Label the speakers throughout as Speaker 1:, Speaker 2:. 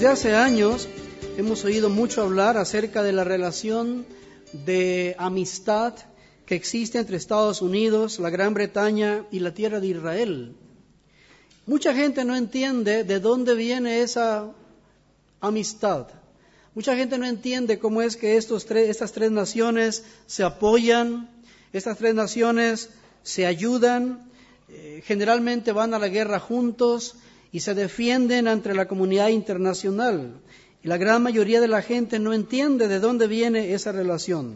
Speaker 1: Desde hace años hemos oído mucho hablar acerca de la relación de amistad que existe entre Estados Unidos, la Gran Bretaña y la tierra de Israel. Mucha gente no entiende de dónde viene esa amistad. Mucha gente no entiende cómo es que estas tres naciones se apoyan, estas tres naciones se ayudan, generalmente van a la guerra juntos y se defienden ante la comunidad internacional. Y la gran mayoría de la gente no entiende de dónde viene esa relación.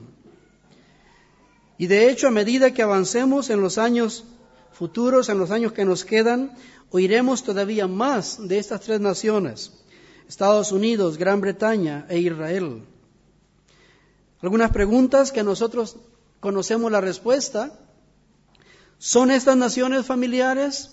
Speaker 1: Y de hecho, a medida que avancemos en los años futuros, en los años que nos quedan, oiremos todavía más de estas tres naciones: Estados Unidos, Gran Bretaña e Israel. Algunas preguntas que nosotros conocemos la respuesta. ¿Son estas naciones familiares?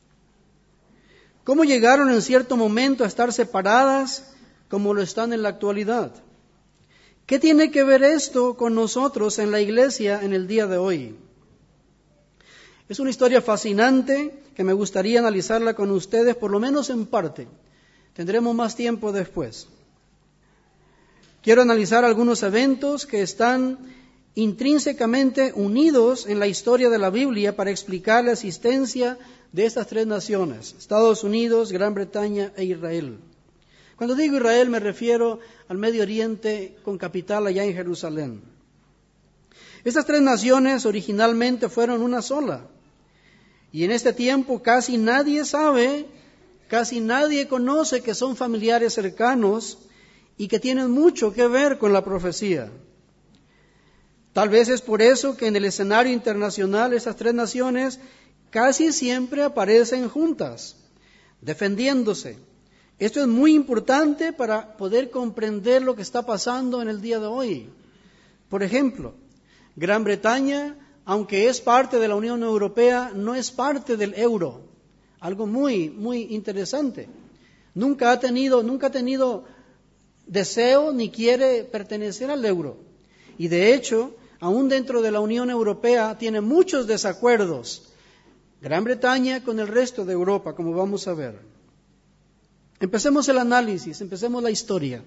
Speaker 1: ¿Cómo llegaron en cierto momento a estar separadas como lo están en la actualidad? ¿Qué tiene que ver esto con nosotros en la iglesia en el día de hoy? Es una historia fascinante que me gustaría analizarla con ustedes, por lo menos en parte. Tendremos más tiempo después. Quiero analizar algunos eventos que están intrínsecamente unidos en la historia de la Biblia para explicar la existencia de estas tres naciones: Estados Unidos, Gran Bretaña e Israel. Cuando digo Israel me refiero al Medio Oriente con capital allá en Jerusalén. Estas tres naciones originalmente fueron una sola. Y en este tiempo casi nadie sabe, casi nadie conoce que son familiares cercanos y que tienen mucho que ver con la profecía. Tal vez es por eso que en el escenario internacional estas tres naciones casi siempre aparecen juntas, defendiéndose. Esto es muy importante para poder comprender lo que está pasando en el día de hoy. Por ejemplo, Gran Bretaña, aunque es parte de la Unión Europea, no es parte del euro. Algo muy, muy interesante. Nunca ha tenido deseo ni quiere pertenecer al euro. Y de hecho, aún dentro de la Unión Europea tiene muchos desacuerdos. Gran Bretaña con el resto de Europa, como vamos a ver. Empecemos el análisis, empecemos la historia.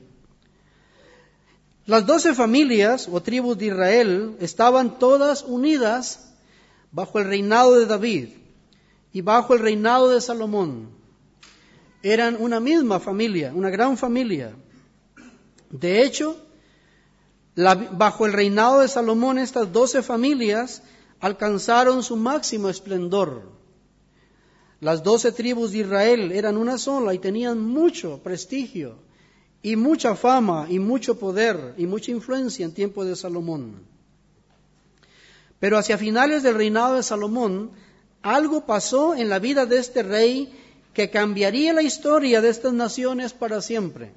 Speaker 1: Las 12 familias o tribus de Israel estaban todas unidas bajo el reinado de David y bajo el reinado de Salomón. Eran una misma familia, una gran familia. De hecho, bajo el reinado de Salomón, estas 12 familias alcanzaron su máximo esplendor. Las 12 tribus de Israel eran una sola y tenían mucho prestigio y mucha fama y mucho poder y mucha influencia en tiempo de Salomón. Pero hacia finales del reinado de Salomón, algo pasó en la vida de este rey que cambiaría la historia de estas naciones para siempre.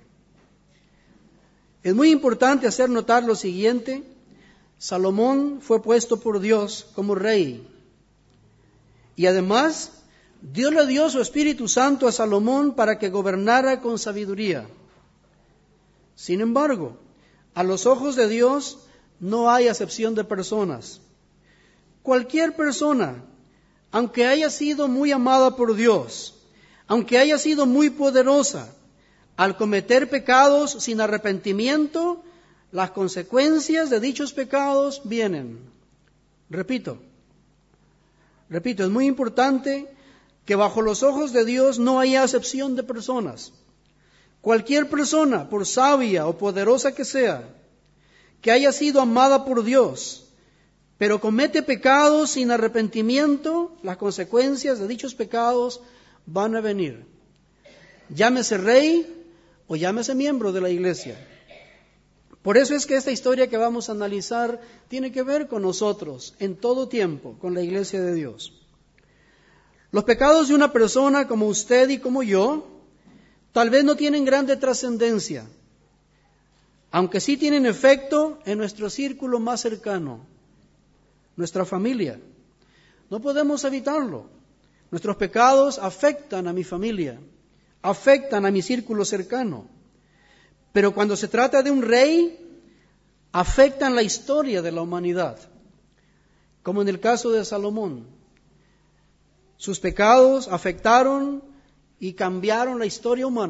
Speaker 1: Es muy importante hacer notar lo siguiente: Salomón fue puesto por Dios como rey. Y además, Dios le dio su Espíritu Santo a Salomón para que gobernara con sabiduría. Sin embargo, a los ojos de Dios no hay acepción de personas. Cualquier persona, aunque haya sido muy amada por Dios, aunque haya sido muy poderosa, al cometer pecados sin arrepentimiento, las consecuencias de dichos pecados vienen. Repito, es muy importante que bajo los ojos de Dios no haya acepción de personas. Cualquier persona, por sabia o poderosa que sea, que haya sido amada por Dios, pero comete pecados sin arrepentimiento, las consecuencias de dichos pecados van a venir. Llámese rey o llámese miembro de la iglesia. Por eso es que esta historia que vamos a analizar tiene que ver con nosotros en todo tiempo, con la iglesia de Dios. Los pecados de una persona como usted y como yo, tal vez no tienen grande trascendencia, aunque sí tienen efecto en nuestro círculo más cercano, nuestra familia. No podemos evitarlo. Nuestros pecados afectan a mi familia, afectan a mi círculo cercano. Pero cuando se trata de un rey, afectan la historia de la humanidad, como en el caso de Salomón. Sus pecados afectaron y cambiaron la historia humana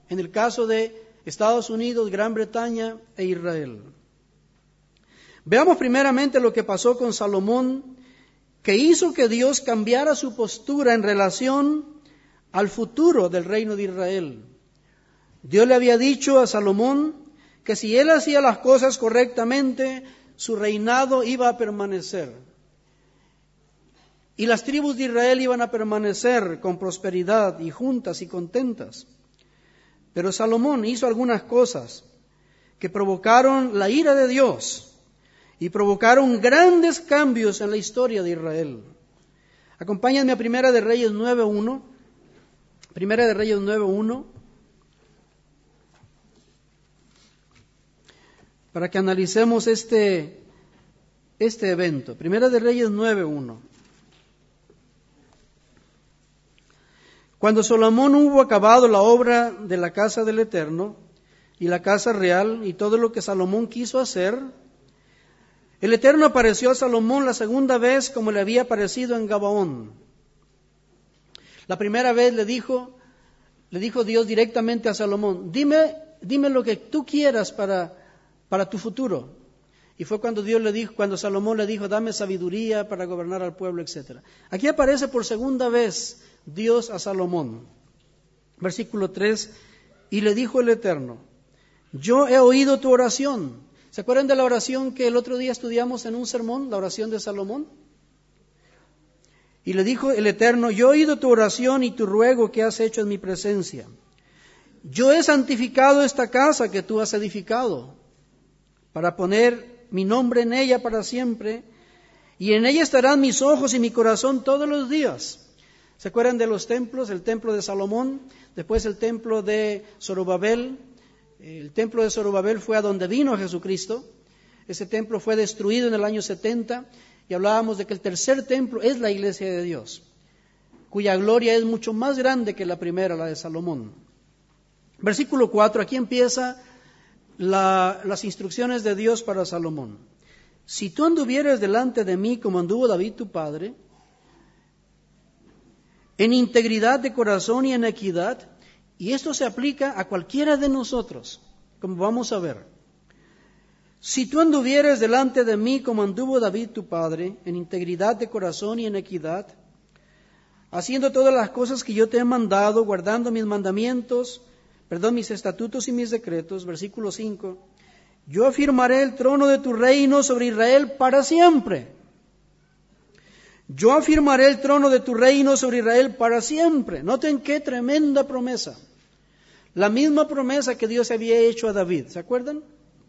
Speaker 1: en el caso de Estados Unidos, Gran Bretaña e Israel. Veamos primeramente lo que pasó con Salomón, que hizo que Dios cambiara su postura en relación al futuro del reino de Israel. Dios le había dicho a Salomón que si él hacía las cosas correctamente, su reinado iba a permanecer. Y las tribus de Israel iban a permanecer con prosperidad y juntas y contentas. Pero Salomón hizo algunas cosas que provocaron la ira de Dios y provocaron grandes cambios en la historia de Israel. Acompáñenme a Primera de Reyes 9:1. Primera de Reyes 9:1. Para que analicemos este evento. Primera de Reyes 9:1. Cuando Salomón hubo acabado la obra de la casa del Eterno y la casa real y todo lo que Salomón quiso hacer, el Eterno apareció a Salomón la segunda vez como le había aparecido en Gabaón. La primera vez le dijo Dios directamente a Salomón, dime lo que tú quieras para tu futuro. Y fue cuando Salomón le dijo, dame sabiduría para gobernar al pueblo, etc. Aquí aparece por segunda vez Dios a Salomón. Versículo 3, y le dijo el Eterno, yo he oído tu oración. ¿Se acuerdan de la oración que el otro día estudiamos en un sermón, la oración de Salomón? Y le dijo el Eterno, yo he oído tu oración y tu ruego que has hecho en mi presencia. Yo he santificado esta casa que tú has edificado, para poner mi nombre en ella para siempre, y en ella estarán mis ojos y mi corazón todos los días. ¿Se acuerdan de los templos? El templo de Salomón, después el templo de Zorobabel. El templo de Zorobabel fue a donde vino Jesucristo. Ese templo fue destruido en el año 70, y hablábamos de que el tercer templo es la iglesia de Dios, cuya gloria es mucho más grande que la primera, la de Salomón. Versículo 4, aquí empieza las instrucciones de Dios para Salomón. Si tú anduvieres delante de mí como anduvo David tu padre, en integridad de corazón y en equidad, y esto se aplica a cualquiera de nosotros, como vamos a ver. Si tú anduvieres delante de mí como anduvo David tu padre, en integridad de corazón y en equidad, haciendo todas las cosas que yo te he mandado, guardando mis estatutos y mis decretos, versículo 5, yo afirmaré el trono de tu reino sobre Israel para siempre. Yo afirmaré el trono de tu reino sobre Israel para siempre. Noten qué tremenda promesa. La misma promesa que Dios había hecho a David, ¿se acuerdan?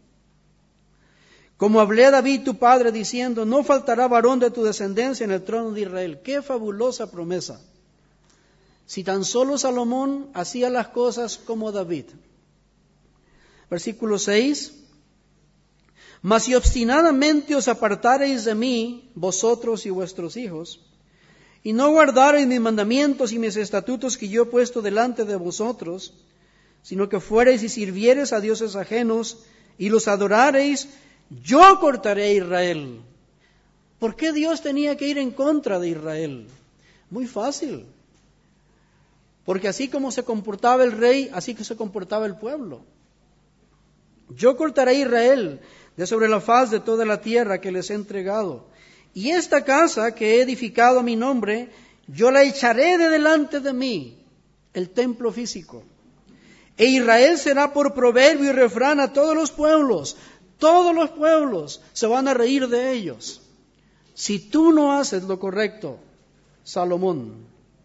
Speaker 1: Como hablé a David tu padre diciendo, no faltará varón de tu descendencia en el trono de Israel. ¡Qué fabulosa promesa! Si tan solo Salomón hacía las cosas como David. Versículo 6. Mas si obstinadamente os apartareis de mí, vosotros y vuestros hijos, y no guardareis mis mandamientos y mis estatutos que yo he puesto delante de vosotros, sino que fuereis y sirviereis a dioses ajenos y los adorareis, yo cortaré a Israel. ¿Por qué Dios tenía que ir en contra de Israel? Muy fácil. Porque así como se comportaba el rey, así que se comportaba el pueblo. Yo cortaré a Israel de sobre la faz de toda la tierra que les he entregado. Y esta casa que he edificado a mi nombre, yo la echaré de delante de mí, el templo físico. E Israel será por proverbio y refrán a todos los pueblos. Todos los pueblos se van a reír de ellos. Si tú no haces lo correcto, Salomón.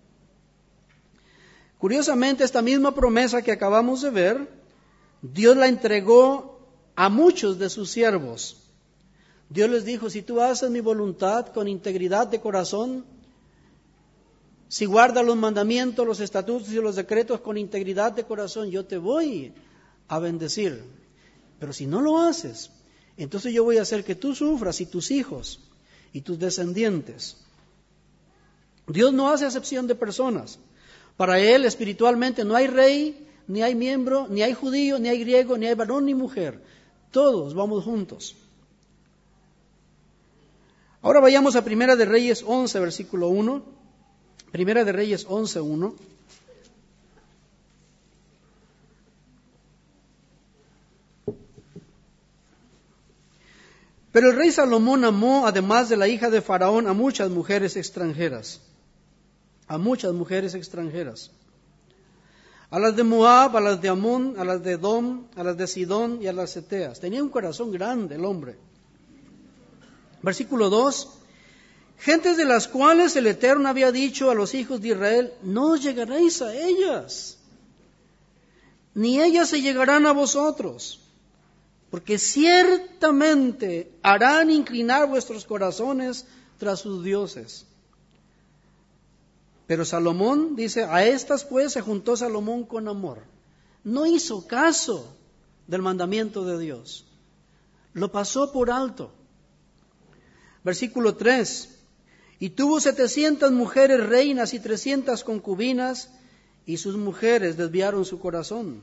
Speaker 1: Curiosamente, esta misma promesa que acabamos de ver, Dios la entregó a muchos de sus siervos. Dios les dijo, si tú haces mi voluntad con integridad de corazón, si guardas los mandamientos, los estatutos y los decretos con integridad de corazón, yo te voy a bendecir. Pero si no lo haces, entonces yo voy a hacer que tú sufras y tus hijos y tus descendientes. Dios no hace acepción de personas. Para Él espiritualmente no hay rey, ni hay miembro, ni hay judío, ni hay griego, ni hay varón ni mujer. Todos vamos juntos. Ahora vayamos a Primera de Reyes 11, versículo 1. Primera de Reyes 11, 1. Pero el rey Salomón amó, además de la hija de Faraón, a muchas mujeres extranjeras. A muchas mujeres extranjeras. A las de Moab, a las de Amón, a las de Edom, a las de Sidón y a las Eteas. Tenía un corazón grande el hombre. Versículo 2. Gentes de las cuales el Eterno había dicho a los hijos de Israel, no llegaréis a ellas, ni ellas se llegarán a vosotros, porque ciertamente harán inclinar vuestros corazones tras sus dioses. Pero Salomón dice, a estas pues se juntó Salomón con amor. No hizo caso del mandamiento de Dios. Lo pasó por alto. Versículo 3. Y tuvo 700 mujeres reinas y 300 concubinas, y sus mujeres desviaron su corazón.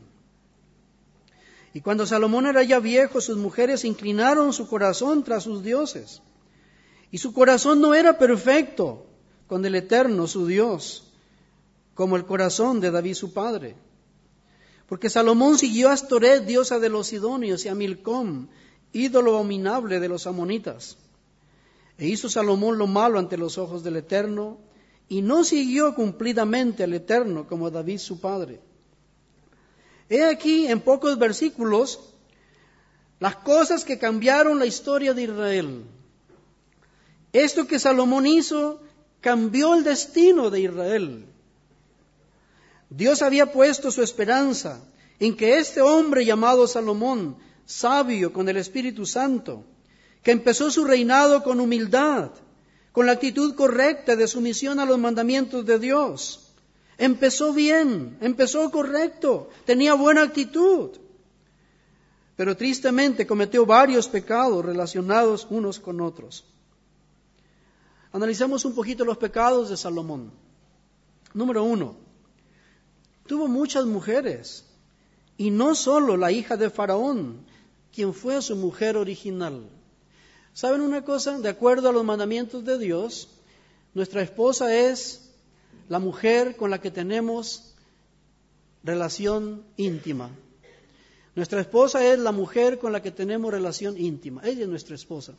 Speaker 1: Y cuando Salomón era ya viejo, sus mujeres inclinaron su corazón tras sus dioses. Y su corazón no era perfecto con el Eterno, su Dios, como el corazón de David su padre. Porque Salomón siguió a Astoret, diosa de los sidonios, y a Milcom, ídolo abominable de los amonitas. E hizo Salomón lo malo ante los ojos del Eterno, y no siguió cumplidamente al Eterno como David su padre. He aquí en pocos versículos las cosas que cambiaron la historia de Israel. Esto que Salomón hizo cambió el destino de Israel. Dios había puesto su esperanza en que este hombre llamado Salomón, sabio con el Espíritu Santo, que empezó su reinado con humildad, con la actitud correcta de sumisión a los mandamientos de Dios. Empezó bien, empezó correcto, tenía buena actitud. Pero tristemente cometió varios pecados relacionados unos con otros. Analicemos un poquito los pecados de Salomón. Número 1, tuvo muchas mujeres, y no solo la hija de Faraón, quien fue su mujer original. ¿Saben una cosa? De acuerdo a los mandamientos de Dios, nuestra esposa es la mujer con la que tenemos relación íntima. Nuestra esposa es la mujer con la que tenemos relación íntima. Ella es nuestra esposa.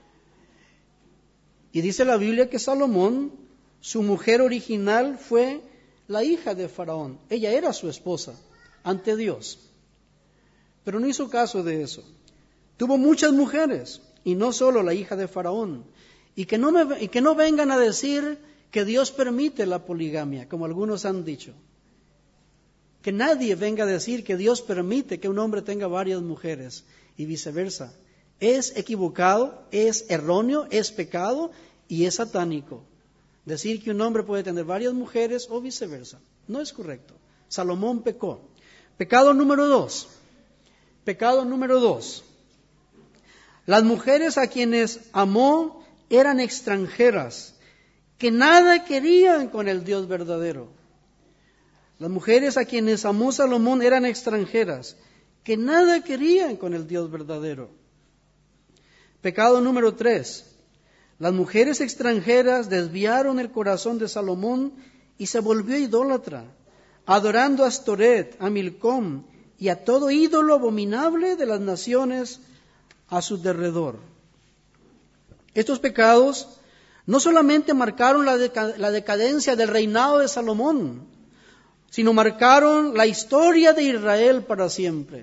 Speaker 1: Y dice la Biblia que Salomón, su mujer original, fue la hija de Faraón. Ella era su esposa ante Dios. Pero no hizo caso de eso. Tuvo muchas mujeres. Y no solo la hija de Faraón. Y que no vengan a decir que Dios permite la poligamia, como algunos han dicho. Que nadie venga a decir que Dios permite que un hombre tenga varias mujeres y viceversa. Es equivocado, es erróneo, es pecado y es satánico. Decir que un hombre puede tener varias mujeres o viceversa. No es correcto. Salomón pecó. Pecado número 2. Pecado número 2. Las mujeres a quienes amó eran extranjeras, que nada querían con el Dios verdadero. Las mujeres a quienes amó Salomón eran extranjeras, que nada querían con el Dios verdadero. Pecado número 3. Las mujeres extranjeras desviaron el corazón de Salomón y se volvió idólatra, adorando a Astoret, a Milcom y a todo ídolo abominable de las naciones a su derredor. Estos pecados no solamente marcaron la decadencia del reinado de Salomón, sino marcaron la historia de Israel para siempre.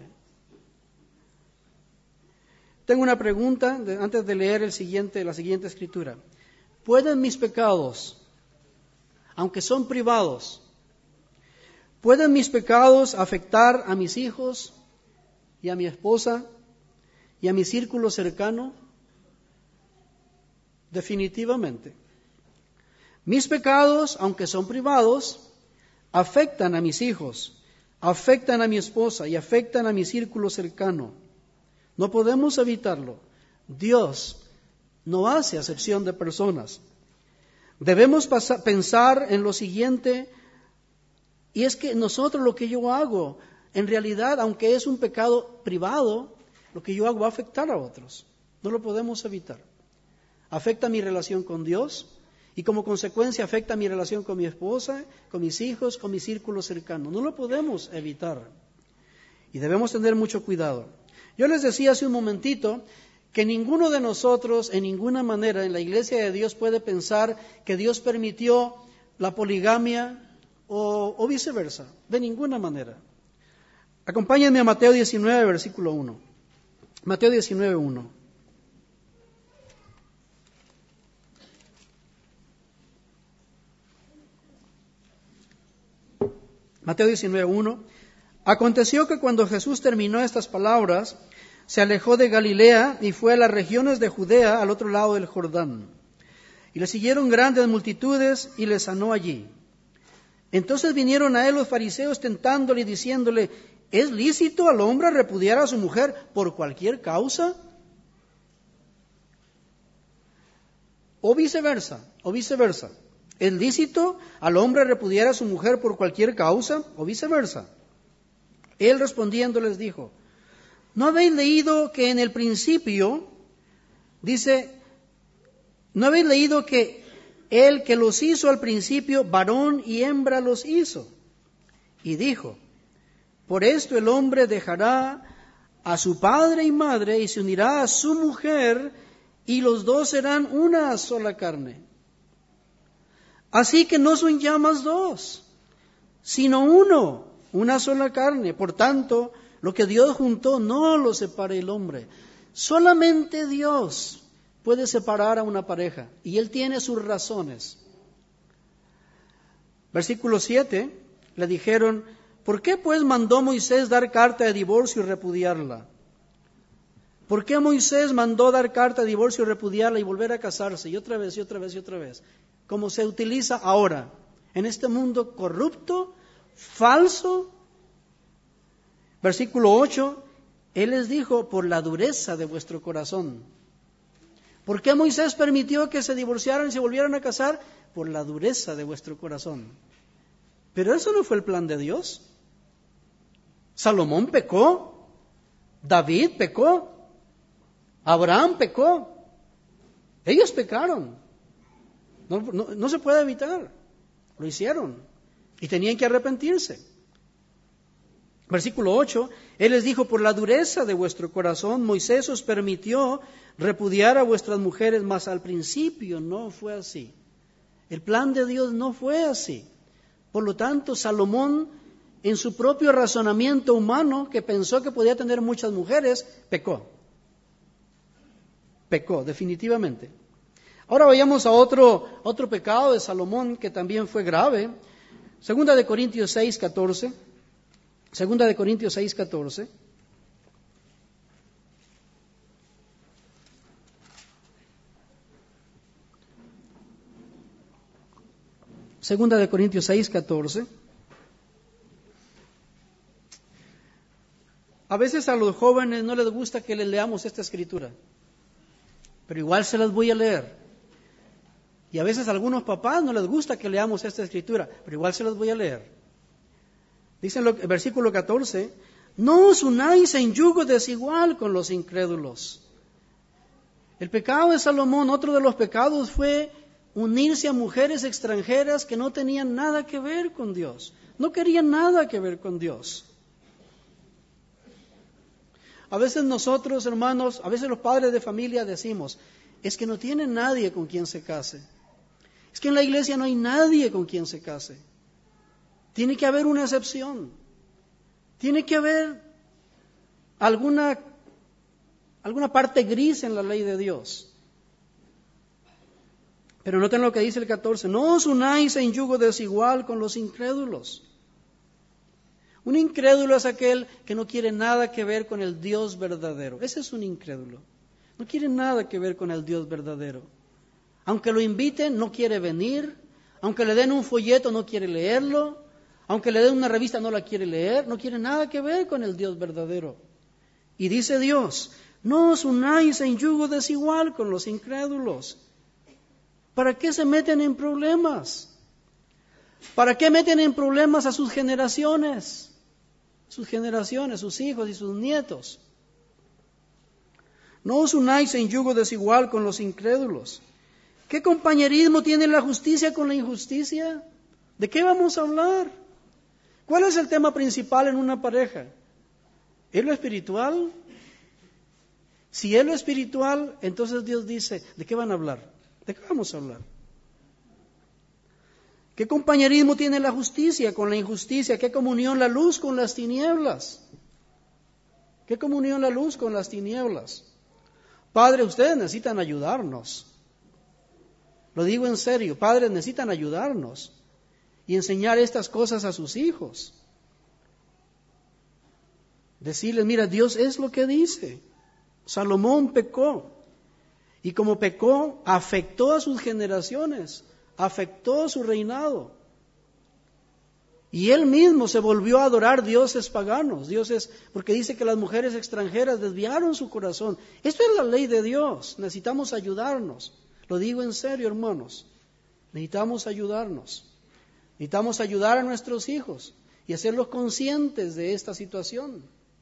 Speaker 1: Tengo una pregunta antes de leer la siguiente escritura. ¿Pueden mis pecados, aunque son privados, pueden mis pecados afectar a mis hijos y a mi esposa y a mi círculo cercano? Definitivamente. Mis pecados, aunque son privados, afectan a mis hijos, afectan a mi esposa y afectan a mi círculo cercano. No podemos evitarlo. Dios no hace acepción de personas. Debemos pensar en lo siguiente, y es que nosotros lo que yo hago, en realidad, aunque es un pecado privado, lo que yo hago va a afectar a otros. No lo podemos evitar. Afecta mi relación con Dios y como consecuencia afecta mi relación con mi esposa, con mis hijos, con mi círculo cercano. No lo podemos evitar y debemos tener mucho cuidado. Yo les decía hace un momentito que ninguno de nosotros en ninguna manera en la iglesia de Dios puede pensar que Dios permitió la poligamia o viceversa, de ninguna manera. Acompáñenme a Mateo 19, versículo 1. Mateo 19, 1. Mateo 19, 1. Aconteció que cuando Jesús terminó estas palabras, se alejó de Galilea y fue a las regiones de Judea al otro lado del Jordán. Y le siguieron grandes multitudes y le sanó allí. Entonces vinieron a él los fariseos tentándole y diciéndole, ¿es lícito al hombre repudiar a su mujer por cualquier causa? O viceversa. ¿Es lícito al hombre repudiar a su mujer por cualquier causa? O viceversa. Él respondiendo les dijo, ¿no habéis leído que en el principio, no habéis leído que el que los hizo al principio, varón y hembra los hizo? Y dijo, por esto el hombre dejará a su padre y madre y se unirá a su mujer y los dos serán una sola carne. Así que no son ya más dos, sino uno, una sola carne. Por tanto, lo que Dios juntó no lo separe el hombre. Solamente Dios puede separar a una pareja y Él tiene sus razones. Versículo 7, le dijeron, ¿por qué pues mandó Moisés dar carta de divorcio y repudiarla? ¿Por qué Moisés mandó dar carta de divorcio y repudiarla y volver a casarse? Y otra vez, y otra vez, y otra vez. Como se utiliza ahora, en este mundo corrupto, falso. Versículo 8, Él les dijo, por la dureza de vuestro corazón. ¿Por qué Moisés permitió que se divorciaran y se volvieran a casar? Por la dureza de vuestro corazón. Pero eso no fue el plan de Dios. Salomón pecó, David pecó, Abraham pecó. Ellos pecaron. No se puede evitar. Lo hicieron. Y tenían que arrepentirse. Versículo 8, Él les dijo, por la dureza de vuestro corazón, Moisés os permitió repudiar a vuestras mujeres, mas al principio no fue así. El plan de Dios no fue así. Por lo tanto, Salomón, en su propio razonamiento humano, que pensó que podía tener muchas mujeres, pecó. Pecó, definitivamente. Ahora vayamos a otro pecado de Salomón que también fue grave. Segunda de Corintios 6, 14. Segunda de Corintios 6, 14. Segunda de Corintios 6, 14. A veces a los jóvenes no les gusta que les leamos esta escritura, pero igual se las voy a leer. Y a veces a algunos papás no les gusta que leamos esta escritura, pero igual se las voy a leer. Dice el versículo 14, no os unáis en yugo desigual con los incrédulos. El pecado de Salomón, otro de los pecados fue unirse a mujeres extranjeras que no tenían nada que ver con Dios, no querían nada que ver con Dios. A veces nosotros, hermanos, a veces los padres de familia decimos, es que no tiene nadie con quien se case. Es que en la iglesia no hay nadie con quien se case. Tiene que haber una excepción. Tiene que haber alguna parte gris en la ley de Dios. Pero noten lo que dice el 14. No os unáis en yugo desigual con los incrédulos. Un incrédulo es aquel que no quiere nada que ver con el Dios verdadero. Ese es un incrédulo. No quiere nada que ver con el Dios verdadero. Aunque lo inviten, no quiere venir. Aunque le den un folleto, no quiere leerlo. Aunque le den una revista, no la quiere leer. No quiere nada que ver con el Dios verdadero. Y dice Dios, no os unáis en yugo desigual con los incrédulos. ¿Para qué se meten en problemas? ¿Para qué meten en problemas a sus generaciones? Sus generaciones, sus hijos y sus nietos. No os unáis en yugo desigual con los incrédulos. ¿Qué compañerismo tiene la justicia con la injusticia? ¿De qué vamos a hablar? ¿Cuál es el tema principal en una pareja? ¿Es lo espiritual? Si es lo espiritual, entonces Dios dice, ¿de qué van a hablar? ¿De qué vamos a hablar? ¿Qué compañerismo tiene la justicia con la injusticia? ¿Qué comunión la luz con las tinieblas? ¿Qué comunión la luz con las tinieblas? Padre, ustedes necesitan ayudarnos. Lo digo en serio, padres necesitan ayudarnos y enseñar estas cosas a sus hijos. Decirles, mira, Dios es lo que dice. Salomón pecó y como pecó, afectó a sus generaciones, afectó su reinado. Y él mismo se volvió a adorar dioses paganos, dioses, porque dice que las mujeres extranjeras desviaron su corazón. Esto es la ley de Dios, necesitamos ayudarnos. Lo digo en serio, hermanos, necesitamos ayudarnos. Necesitamos ayudar a nuestros hijos y hacerlos conscientes de esta situación.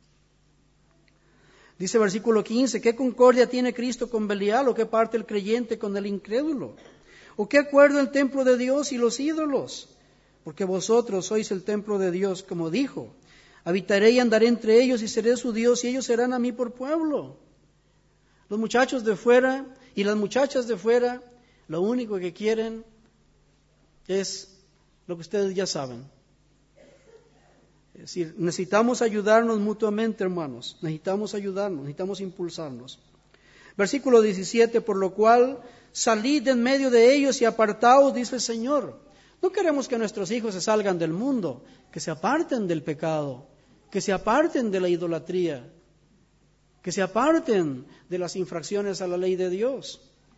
Speaker 1: Dice versículo 15, ¿qué concordia tiene Cristo con Belial o qué parte el creyente con el incrédulo? ¿O qué acuerdo el templo de Dios y los ídolos? Porque vosotros sois el templo de Dios, como dijo, habitaré y andaré entre ellos y seré su Dios y ellos serán a mí por pueblo. Los muchachos de fuera y las muchachas de fuera, lo único que quieren es lo que ustedes ya saben. Es decir, necesitamos ayudarnos mutuamente, hermanos. Necesitamos ayudarnos, necesitamos impulsarnos. Versículo 17, por lo cual salid en medio de ellos y apartaos, dice el Señor. No queremos que nuestros hijos se salgan del mundo, que se aparten del pecado, que se aparten de la idolatría, que se aparten de las infracciones a la ley de Dios.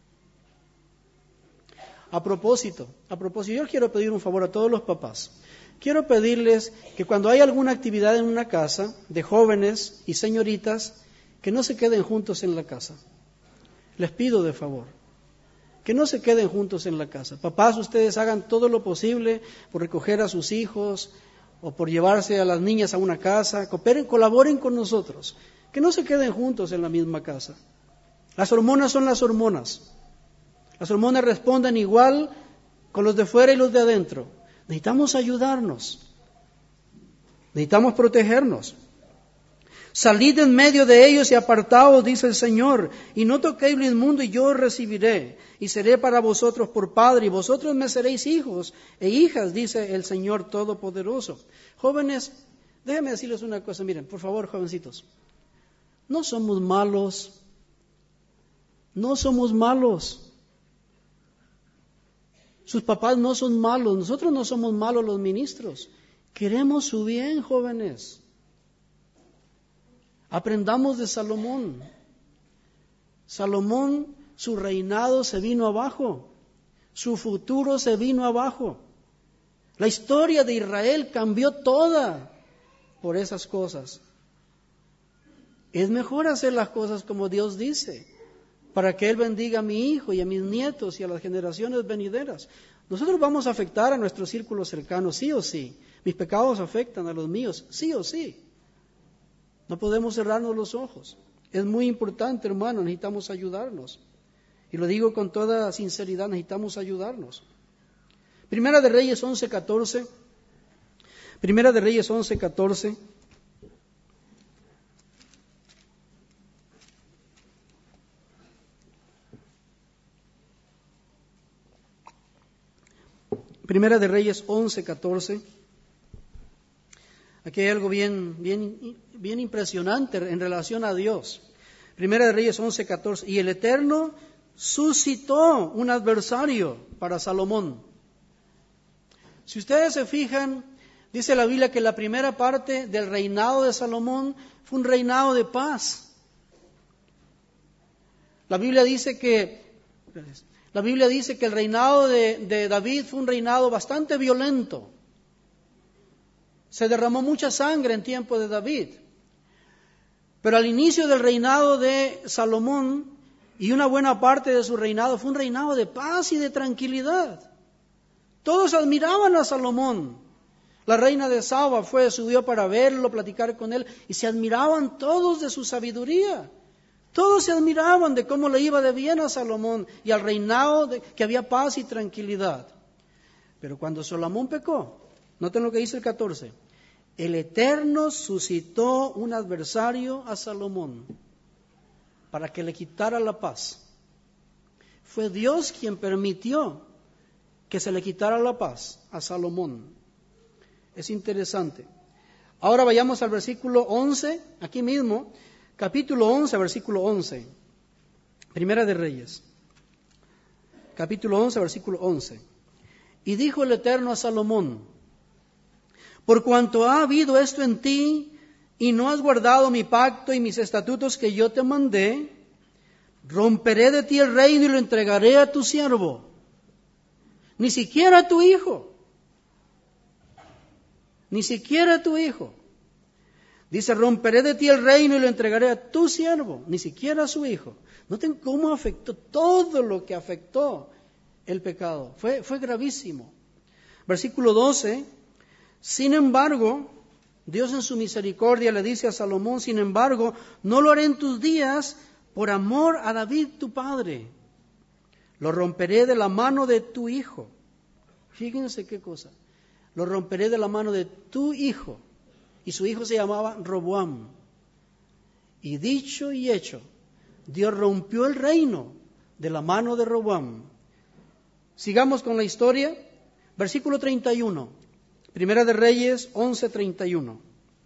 Speaker 1: A propósito, yo quiero pedir un favor a todos los papás. Quiero pedirles que cuando hay alguna actividad en una casa de jóvenes y señoritas, que no se queden juntos en la casa. Les pido de favor, que no se queden juntos en la casa. Papás, ustedes hagan todo lo posible por recoger a sus hijos o por llevarse a las niñas a una casa. Cooperen, colaboren con nosotros. Que no se queden juntos en la misma casa. Las hormonas son las hormonas. Las hormonas responden igual con los de fuera y los de adentro. Necesitamos ayudarnos. Necesitamos protegernos. Salid en medio de ellos y apartaos, dice el Señor, y no toquéis lo inmundo y yo os recibiré, y seré para vosotros por padre, y vosotros me seréis hijos e hijas, dice el Señor Todopoderoso. Jóvenes, déjenme decirles una cosa, miren, por favor, jovencitos, no somos malos, no somos malos. Sus papás no son malos, nosotros no somos malos los ministros. Queremos su bien, jóvenes. Aprendamos de Salomón. Salomón, su reinado se vino abajo, su futuro se vino abajo. La historia de Israel cambió toda por esas cosas. Es mejor hacer las cosas como Dios dice, para que Él bendiga a mi hijo y a mis nietos y a las generaciones venideras. Nosotros vamos a afectar a nuestro círculo cercano, sí o sí. Mis pecados afectan a los míos, sí o sí. No podemos cerrarnos los ojos. Es muy importante, hermano, necesitamos ayudarnos. Y lo digo con toda sinceridad, necesitamos ayudarnos. Primera de Reyes 11:14. Primera de Reyes 11:14. Primera de Reyes 11:14. Aquí hay algo bien impresionante en relación a Dios. Primera de Reyes 11:14. Y el Eterno suscitó un adversario para Salomón. Si ustedes se fijan, dice la Biblia que la primera parte del reinado de Salomón fue un reinado de paz. La Biblia dice que el reinado de David fue un reinado bastante violento. Se derramó mucha sangre en tiempo de David. Pero al inicio del reinado de Salomón y una buena parte de su reinado fue un reinado de paz y de tranquilidad. Todos admiraban a Salomón. La reina de Saba subió para verlo, platicar con él, y se admiraban todos de su sabiduría. Todos se admiraban de cómo le iba de bien a Salomón y al reinado, que había paz y tranquilidad. Pero cuando Salomón pecó, noten lo que dice el 14, el Eterno suscitó un adversario a Salomón para que le quitara la paz. Fue Dios quien permitió que se le quitara la paz a Salomón. Es interesante. Ahora vayamos al versículo 11, aquí mismo, capítulo 11, versículo 11. Primera de Reyes. Capítulo 11, versículo 11. Y dijo el Eterno a Salomón: por cuanto ha habido esto en ti, y no has guardado mi pacto y mis estatutos que yo te mandé, romperé de ti el reino y lo entregaré a tu siervo, ni siquiera a tu hijo, ni siquiera a tu hijo. Dice, romperé de ti el reino y lo entregaré a tu siervo, ni siquiera a su hijo. Noten cómo afectó todo lo que afectó el pecado. Fue gravísimo. Versículo 12, sin embargo, Dios en su misericordia le dice a Salomón, sin embargo, no lo haré en tus días por amor a David tu padre. Lo romperé de la mano de tu hijo. Fíjense qué cosa. Lo romperé de la mano de tu hijo. Y su hijo se llamaba Roboam. Y dicho y hecho, Dios rompió el reino de la mano de Roboam. Sigamos con la historia. Versículo 31. Primera de Reyes 11:31.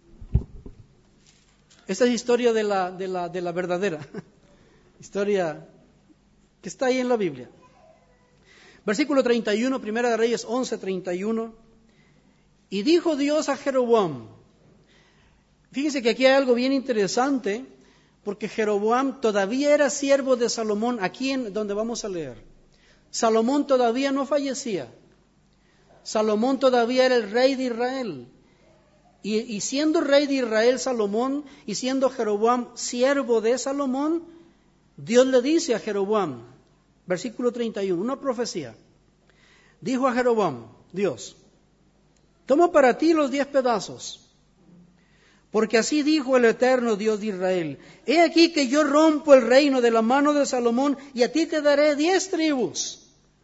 Speaker 1: Esta es historia de la verdadera. Historia que está ahí en la Biblia. Versículo 31, Primera de Reyes 11:31. Y dijo Dios a Jeroboam. Fíjense que aquí hay algo bien interesante, porque Jeroboam todavía era siervo de Salomón, aquí en donde vamos a leer. Salomón todavía no fallecía. Salomón todavía era el rey de Israel. Y siendo rey de Israel Salomón, y siendo Jeroboam siervo de Salomón, Dios le dice a Jeroboam, versículo 31, una profecía. Dijo a Jeroboam, Dios, toma para ti los 10 pedazos, porque así dijo el eterno Dios de Israel, he aquí que yo rompo el reino de la mano de Salomón, y a ti te daré 10 tribus.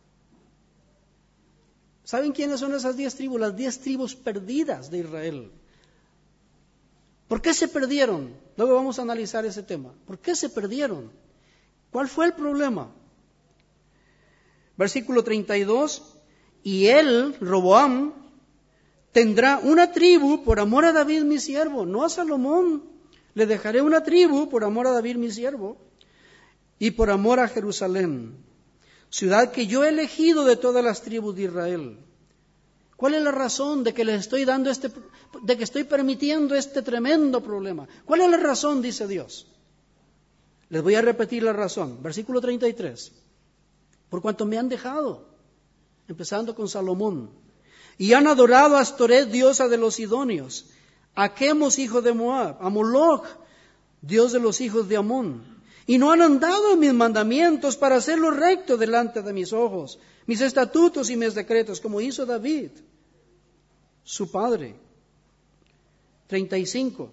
Speaker 1: ¿Saben quiénes son esas 10 tribus? Las 10 tribus perdidas de Israel. ¿Por qué se perdieron? Luego vamos a analizar ese tema. ¿Por qué se perdieron? ¿Cuál fue el problema? Versículo 32. Y él, Roboam, tendrá una tribu por amor a David mi siervo, no a Salomón. Le dejaré una tribu por amor a David mi siervo y por amor a Jerusalén, ciudad que yo he elegido de todas las tribus de Israel. ¿Cuál es la razón de que les estoy dando de que estoy permitiendo este tremendo problema? ¿Cuál es la razón? Dice Dios. Les voy a repetir la razón. Versículo 33. Por cuanto me han dejado, empezando con Salomón, y han adorado a Astoret, diosa de los sidonios, a Quemos, hijo de Moab, a Moloch, dios de los hijos de Amón, y no han andado en mis mandamientos para hacerlo recto delante de mis ojos, mis estatutos y mis decretos, como hizo David, su padre. 35.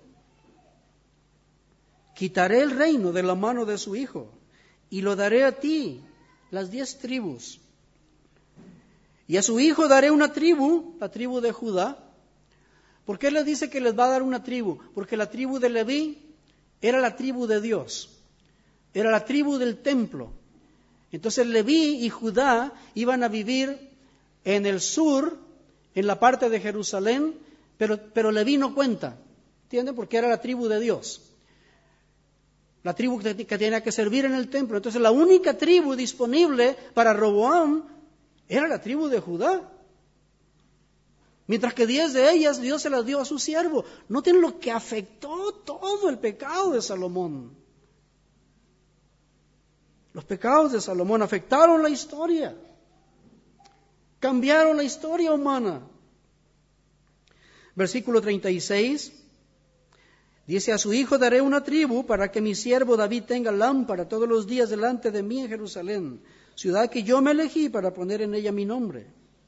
Speaker 1: Quitaré el reino de la mano de su hijo, y lo daré a ti, las 10 tribus. Y a su hijo daré una tribu, la tribu de Judá. ¿Por qué le dice que les va a dar una tribu? Porque la tribu de Leví era la tribu de Dios, era la tribu del templo. Entonces Leví y Judá iban a vivir en el sur, en la parte de Jerusalén, pero Leví no cuenta, ¿entienden? Porque era la tribu de Dios, la tribu que tenía que servir en el templo. Entonces la única tribu disponible para Roboam era la tribu de Judá. Mientras que 10 de ellas Dios se las dio a su siervo. Noten lo que afectó todo el pecado de Salomón. Los pecados de Salomón afectaron la historia. Cambiaron la historia humana. Versículo 36. Dice, a su hijo daré una tribu para que mi siervo David tenga lámpara todos los días delante de mí en Jerusalén, ciudad que yo me elegí para poner en ella mi nombre.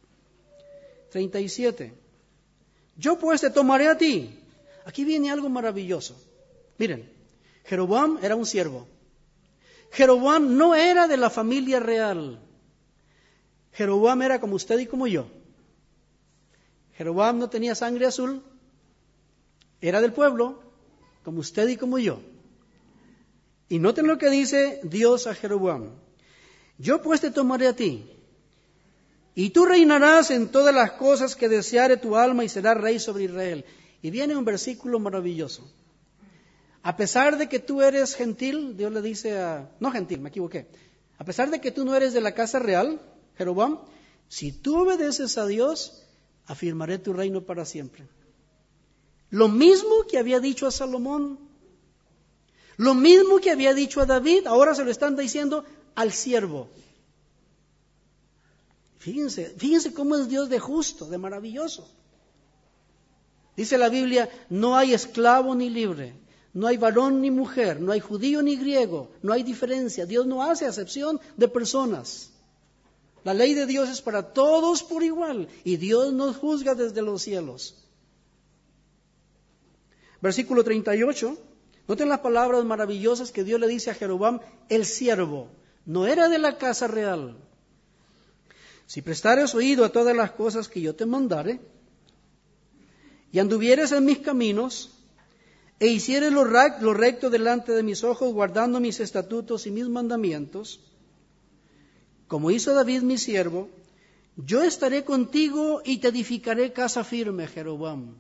Speaker 1: 37. Yo pues te tomaré a ti. Aquí viene algo maravilloso. Miren, Jeroboam era un siervo. Jeroboam no era de la familia real. Jeroboam era como usted y como yo. Jeroboam no tenía sangre azul. Era del pueblo, como usted y como yo. Y noten lo que dice Dios a Jeroboam. Yo pues te tomaré a ti, y tú reinarás en todas las cosas que deseare tu alma y serás rey sobre Israel. Y viene un versículo maravilloso. A pesar de que tú eres gentil, Dios le dice no gentil, me equivoqué. A pesar de que tú no eres de la casa real, Jeroboam, si tú obedeces a Dios, afirmaré tu reino para siempre. Lo mismo que había dicho a Salomón, lo mismo que había dicho a David, ahora se lo están diciendo al siervo. Fíjense cómo es Dios de justo, de maravilloso. Dice la Biblia, no hay esclavo ni libre, no hay varón ni mujer, no hay judío ni griego, no hay diferencia. Dios no hace acepción de personas. La ley de Dios es para todos por igual y Dios nos juzga desde los cielos. Versículo 38, noten las palabras maravillosas que Dios le dice a Jeroboam, el siervo, no era de la casa real. Si prestares oído a todas las cosas que yo te mandare, y anduvieres en mis caminos, e hicieres lo recto delante de mis ojos, guardando mis estatutos y mis mandamientos, como hizo David mi siervo, yo estaré contigo y te edificaré casa firme, Jeroboam.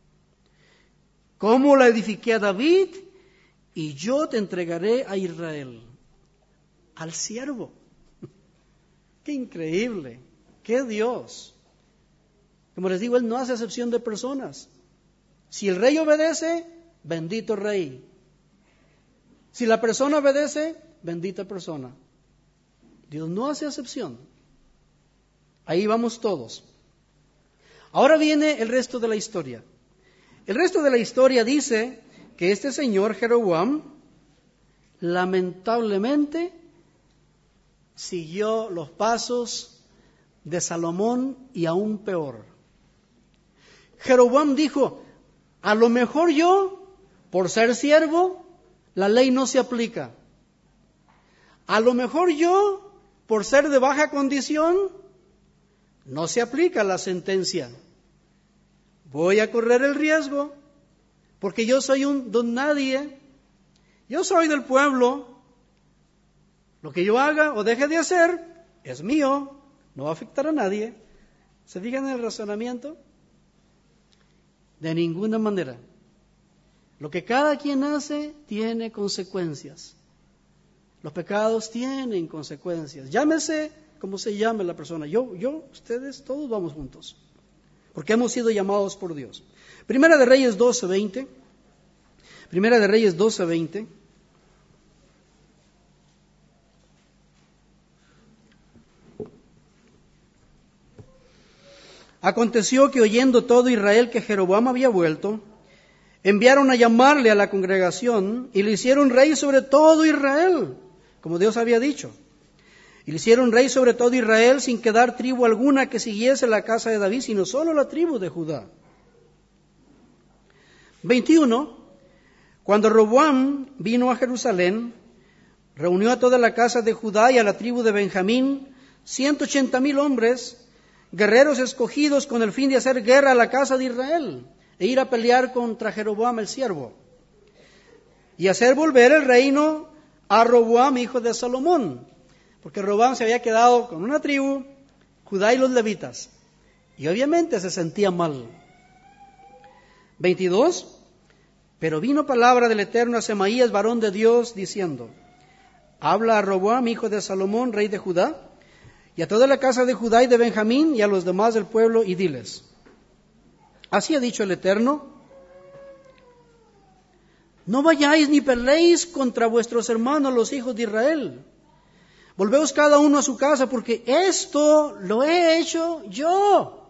Speaker 1: Como la edifiqué a David, y yo te entregaré a Israel, al siervo. ¡Qué increíble! ¡Qué Dios! Como les digo, Él no hace excepción de personas. Si el rey obedece, bendito rey. Si la persona obedece, bendita persona. Dios no hace excepción. Ahí vamos todos. Ahora viene el resto de la historia. El resto de la historia dice que este señor Jeroboam, lamentablemente, siguió los pasos de Salomón y aún peor. Jeroboam dijo, a lo mejor yo, por ser siervo, la ley no se aplica. A lo mejor yo, por ser de baja condición, no se aplica la sentencia. Voy a correr el riesgo, porque yo soy un don nadie, yo soy del pueblo, lo que yo haga o deje de hacer es mío, no va a afectar a nadie. ¿Se fijan en el razonamiento? De ninguna manera. Lo que cada quien hace tiene consecuencias. Los pecados tienen consecuencias. Llámese como se llame la persona. Yo, ustedes, todos vamos juntos. Porque hemos sido llamados por Dios. Primera de Reyes 12:20. Primera de Reyes 12:20. Aconteció que oyendo todo Israel que Jeroboam había vuelto, enviaron a llamarle a la congregación y le hicieron rey sobre todo Israel, como Dios había dicho. Y le hicieron rey sobre todo Israel sin quedar tribu alguna que siguiese la casa de David, sino solo la tribu de Judá. 21. Cuando Roboam vino a Jerusalén, reunió a toda la casa de Judá y a la tribu de Benjamín, 180,000 hombres, guerreros escogidos con el fin de hacer guerra a la casa de Israel e ir a pelear contra Jeroboam el siervo y hacer volver el reino a Roboam hijo de Salomón, porque Roboam se había quedado con una tribu, Judá y los levitas, y obviamente se sentía mal. 22. Pero vino palabra del Eterno a Semaías, varón de Dios, diciendo, habla a Roboam hijo de Salomón, rey de Judá, y a toda la casa de Judá y de Benjamín y a los demás del pueblo, y diles, así ha dicho el Eterno, no vayáis ni peleéis contra vuestros hermanos los hijos de Israel. Volveos cada uno a su casa, porque esto lo he hecho yo.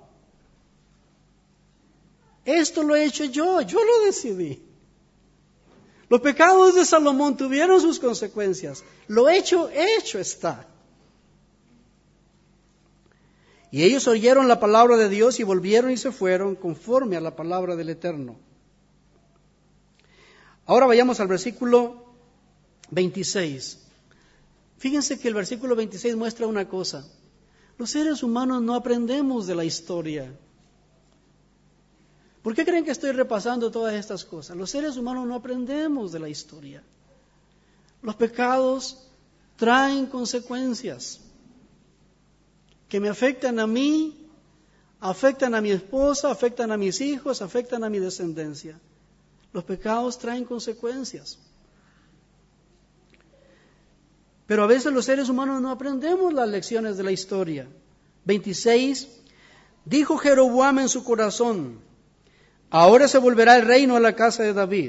Speaker 1: Esto lo he hecho yo lo decidí. Los pecados de Salomón tuvieron sus consecuencias. Lo hecho está. Y ellos oyeron la palabra de Dios y volvieron y se fueron conforme a la palabra del Eterno. Ahora vayamos al versículo 26. Fíjense que el versículo 26 muestra una cosa. Los seres humanos no aprendemos de la historia. ¿Por qué creen que estoy repasando todas estas cosas? Los seres humanos no aprendemos de la historia. Los pecados traen consecuencias que me afectan a mí, afectan a mi esposa, afectan a mis hijos, afectan a mi descendencia. Los pecados traen consecuencias. Pero a veces los seres humanos no aprendemos las lecciones de la historia. 26, dijo Jeroboam en su corazón, ahora se volverá el reino a la casa de David.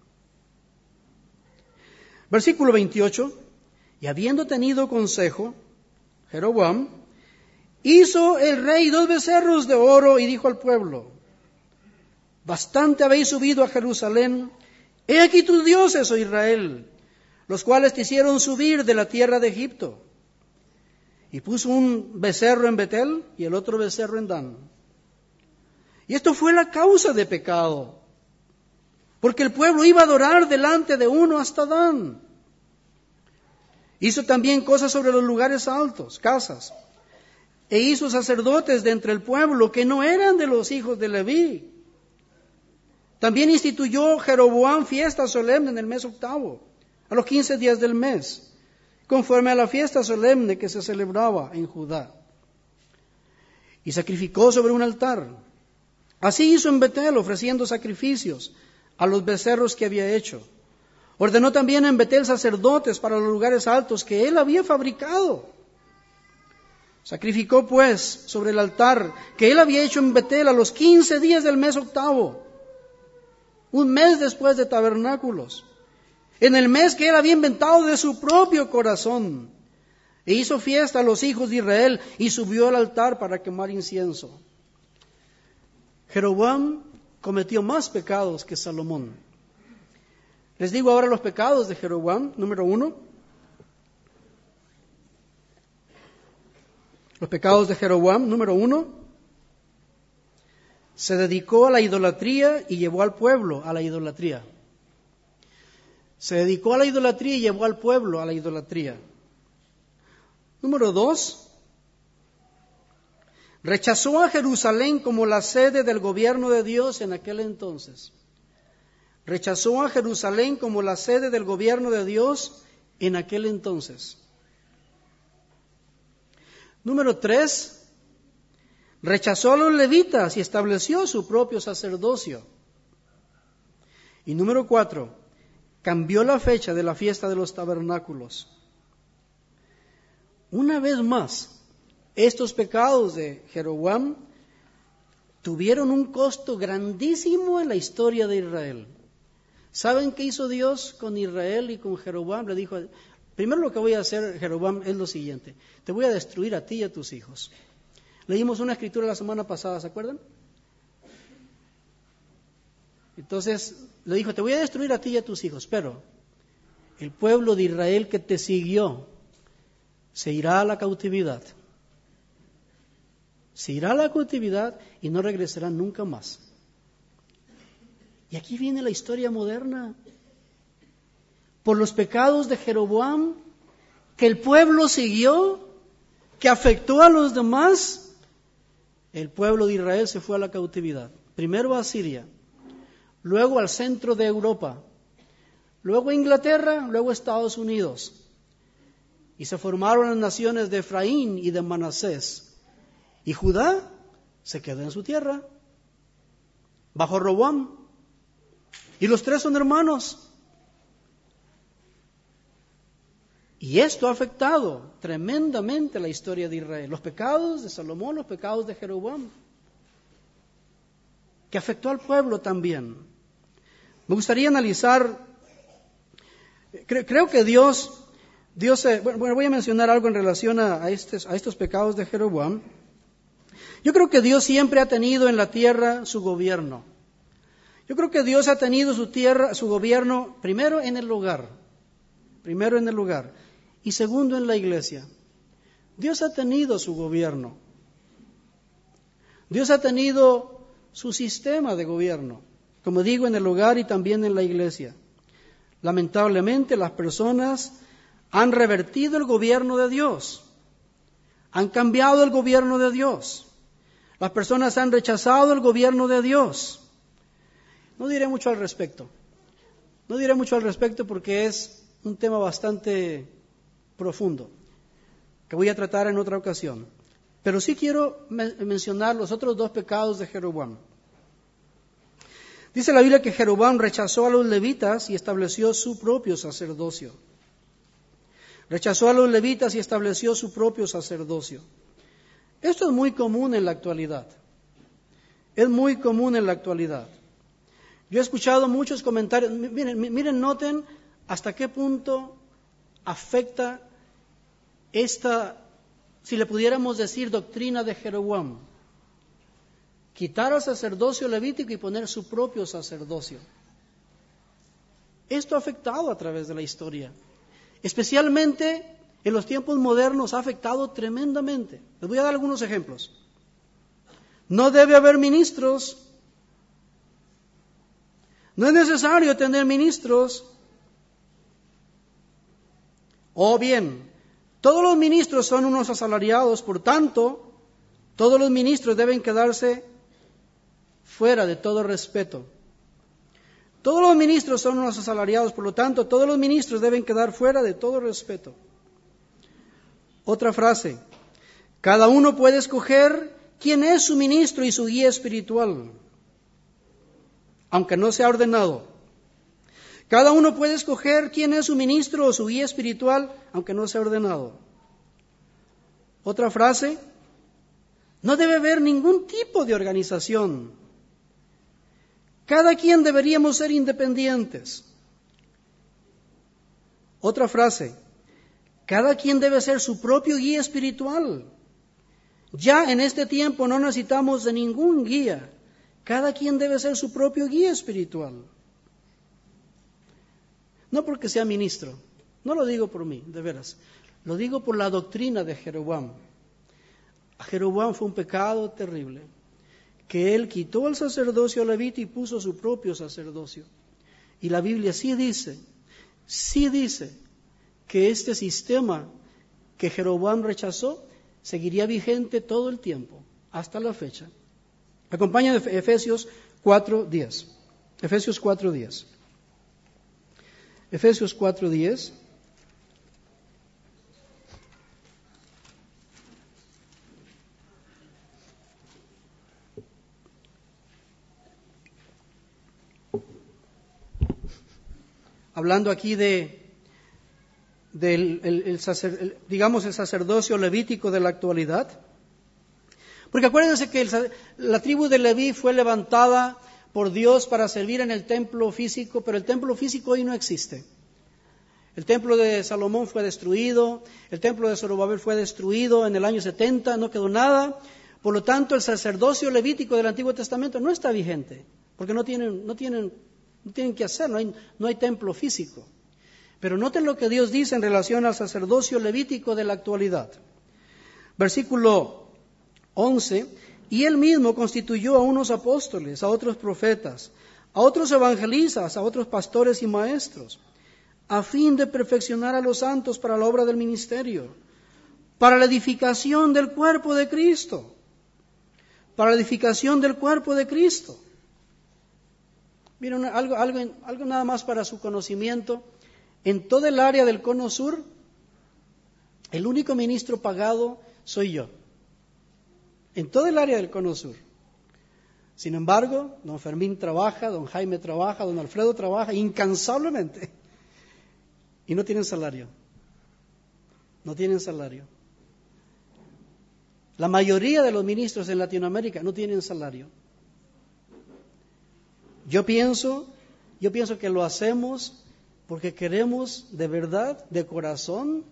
Speaker 1: Versículo 28, y habiendo tenido consejo, Jeroboam, hizo el rey 2 becerros de oro y dijo al pueblo, bastante habéis subido a Jerusalén, he aquí tus dioses, oh Israel, los cuales te hicieron subir de la tierra de Egipto. Y puso un becerro en Betel y el otro becerro en Dan. Y esto fue la causa de pecado, porque el pueblo iba a adorar delante de uno hasta Dan. Hizo también cosas sobre los lugares altos, casas, e hizo sacerdotes de entre el pueblo que no eran de los hijos de Leví. También instituyó Jeroboam fiesta solemne en el mes 8, a los 15 días del mes, conforme a la fiesta solemne que se celebraba en Judá. Y sacrificó sobre un altar. Así hizo en Betel, ofreciendo sacrificios a los becerros que había hecho. Ordenó también en Betel sacerdotes para los lugares altos que él había fabricado. Sacrificó pues sobre el altar que él había hecho en Betel a los 15 días del mes 8, un mes después de tabernáculos, en el mes que él había inventado de su propio corazón, e hizo fiesta a los hijos de Israel y subió al altar para quemar incienso. Jeroboam cometió más pecados que Salomón. Les digo ahora los pecados de Jeroboam. Número 1. Los pecados de Jeroboam. Número 1. Se dedicó a la idolatría y llevó al pueblo a la idolatría. Se dedicó a la idolatría y llevó al pueblo a la idolatría. Número 2. Rechazó a Jerusalén como la sede del gobierno de Dios en aquel entonces. Rechazó a Jerusalén como la sede del gobierno de Dios en aquel entonces. Número 3. Rechazó a los levitas y estableció su propio sacerdocio. Y número 4. Cambió la fecha de la fiesta de los tabernáculos. Una vez más, estos pecados de Jeroboam tuvieron un costo grandísimo en la historia de Israel. ¿Saben qué hizo Dios con Israel y con Jeroboam? Le dijo, primero lo que voy a hacer, Jeroboam, es lo siguiente. Te voy a destruir a ti y a tus hijos. Leímos una escritura la semana pasada, ¿se acuerdan? Entonces le dijo, te voy a destruir a ti y a tus hijos, pero el pueblo de Israel que te siguió se irá a la cautividad. Se irá a la cautividad y no regresará nunca más. Y aquí viene la historia moderna. Por los pecados de Jeroboam, que el pueblo siguió, que afectó a los demás, el pueblo de Israel se fue a la cautividad. Primero a Siria, luego al centro de Europa, luego a Inglaterra, luego a Estados Unidos. Y se formaron las naciones de Efraín y de Manasés. Y Judá se quedó en su tierra, bajo Roboam. Y los tres son hermanos. Y esto ha afectado tremendamente la historia de Israel. Los pecados de Salomón, los pecados de Jeroboam, que afectó al pueblo también. Me gustaría analizar, creo que Dios voy a mencionar algo en relación a estos pecados de Jeroboam. Yo creo que Dios siempre ha tenido en la tierra su gobierno. Yo creo que Dios ha tenido su gobierno primero en el hogar, y segundo en la iglesia. Dios ha tenido su gobierno. Dios ha tenido su sistema de gobierno, como digo, en el hogar y también en la iglesia. Lamentablemente las personas han revertido el gobierno de Dios, han cambiado el gobierno de Dios. Las personas han rechazado el gobierno de Dios. No diré mucho al respecto porque es un tema bastante profundo que voy a tratar en otra ocasión. Pero sí quiero mencionar los otros dos pecados de Jeroboam. Dice la Biblia que Jeroboam rechazó a los levitas y estableció su propio sacerdocio. Rechazó a los levitas y estableció su propio sacerdocio. Esto es muy común en la actualidad. Es muy común en la actualidad. Yo he escuchado muchos comentarios. Miren, noten hasta qué punto afecta esta, si le pudiéramos decir, doctrina de Jeroboam. Quitar al sacerdocio levítico y poner su propio sacerdocio. Esto ha afectado a través de la historia. Especialmente en los tiempos modernos ha afectado tremendamente. Les voy a dar algunos ejemplos. No debe haber ministros. No es necesario tener ministros. O bien, todos los ministros son unos asalariados, por tanto, todos los ministros deben quedarse fuera de todo respeto. Todos los ministros son unos asalariados, por lo tanto, todos los ministros deben quedar fuera de todo respeto. Otra frase, cada uno puede escoger quién es su ministro y su guía espiritual, aunque no sea ordenado. Cada uno puede escoger quién es su ministro o su guía espiritual, aunque no sea ordenado. Otra frase, no debe haber ningún tipo de organización. Cada quien deberíamos ser independientes. Otra frase, cada quien debe ser su propio guía espiritual. Ya en este tiempo no necesitamos de ningún guía. Cada quien debe ser su propio guía espiritual. No porque sea ministro, no lo digo por mí, de veras. Lo digo por la doctrina de Jeroboam. A Jeroboam fue un pecado terrible, que él quitó el sacerdocio levita y puso su propio sacerdocio. Y la Biblia sí dice que este sistema que Jeroboam rechazó seguiría vigente todo el tiempo, hasta la fecha. Acompáñame a Efesios 4:10. Efesios 4:10. Efesios 4:10. Hablando aquí el sacerdocio levítico de la actualidad. Porque acuérdense que la tribu de Leví fue levantada por Dios para servir en el templo físico, pero el templo físico hoy no existe. El templo de Salomón fue destruido, el templo de Zorobabel fue destruido en el año 70, no quedó nada. Por lo tanto, el sacerdocio levítico del Antiguo Testamento no está vigente, porque no tienen que hacer, no hay templo físico. Pero noten lo que Dios dice en relación al sacerdocio levítico de la actualidad. Versículo 11, y Él mismo constituyó a unos apóstoles, a otros profetas, a otros evangelistas, a otros pastores y maestros, a fin de perfeccionar a los santos para la obra del ministerio, para la edificación del cuerpo de Cristo, para la edificación del cuerpo de Cristo. Miren, algo nada más para su conocimiento. En todo el área del Cono Sur, el único ministro pagado soy yo. En todo el área del Cono Sur. Sin embargo, don Fermín trabaja, don Jaime trabaja, don Alfredo trabaja incansablemente. Y no tienen salario. No tienen salario. La mayoría de los ministros en Latinoamérica no tienen salario. Yo pienso que lo hacemos porque queremos de verdad, de corazón,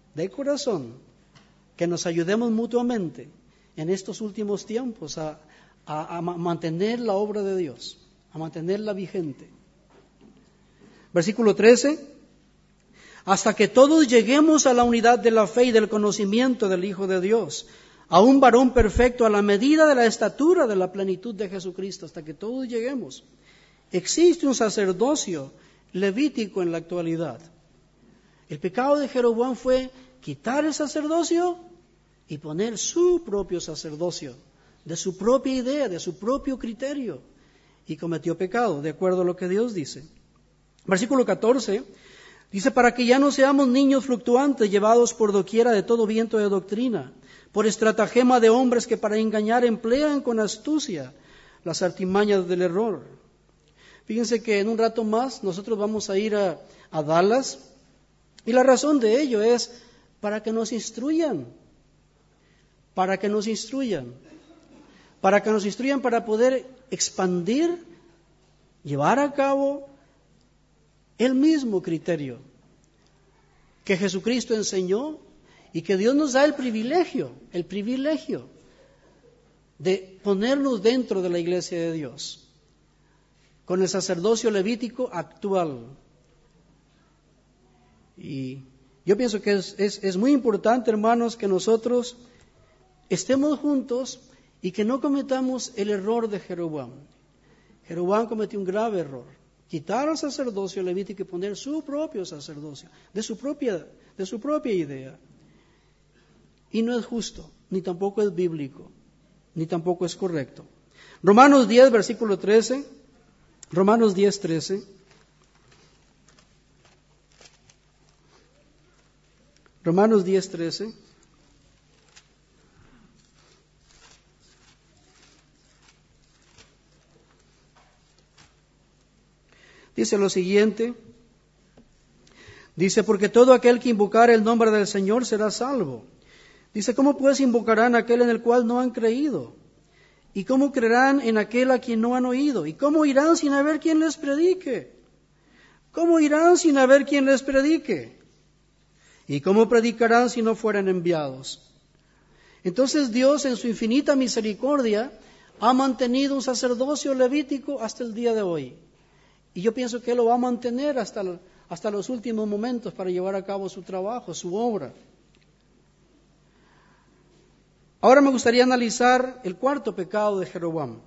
Speaker 1: que nos ayudemos mutuamente en estos últimos tiempos a mantener la obra de Dios, a mantenerla vigente. Versículo 13, hasta que todos lleguemos a la unidad de la fe y del conocimiento del Hijo de Dios, a un varón perfecto a la medida de la estatura de la plenitud de Jesucristo, hasta que todos lleguemos. Existe un sacerdocio levítico en la actualidad. El pecado de Jeroboam fue quitar el sacerdocio y poner su propio sacerdocio, de su propia idea, de su propio criterio, y cometió pecado, de acuerdo a lo que Dios dice. Versículo 14, Dice, para que ya no seamos niños fluctuantes, llevados por doquiera de todo viento de doctrina, por estratagema de hombres que para engañar emplean con astucia las artimañas del error. Fíjense que en un rato más nosotros vamos a ir a Dallas, y la razón de ello es para que nos instruyan, para poder expandir, llevar a cabo el mismo criterio que Jesucristo enseñó y que Dios nos da el privilegio de ponernos dentro de la iglesia de Dios, con el sacerdocio levítico actual. Y yo pienso que es muy importante, hermanos, que nosotros estemos juntos y que no cometamos el error de Jeroboam. Jeroboam cometió un grave error: quitar al sacerdocio levítico y poner su propio sacerdocio, de su propia idea. Y no es justo, ni tampoco es bíblico, ni tampoco es correcto. Romanos 10, versículo 13. Romanos 10, 13. Romanos 10, 13. Dice lo siguiente, dice, porque todo aquel que invocare el nombre del Señor será salvo. Dice, ¿cómo pues invocarán a aquel en el cual no han creído? ¿Y cómo creerán en aquel a quien no han oído? ¿Y cómo irán sin haber quien les predique? ¿Cómo irán sin haber quien les predique? ¿Y cómo predicarán si no fueran enviados? Entonces Dios, en su infinita misericordia, ha mantenido un sacerdocio levítico hasta el día de hoy. Y yo pienso que Él lo va a mantener hasta los últimos momentos para llevar a cabo su trabajo, su obra. Ahora me gustaría analizar el cuarto pecado de Jeroboam.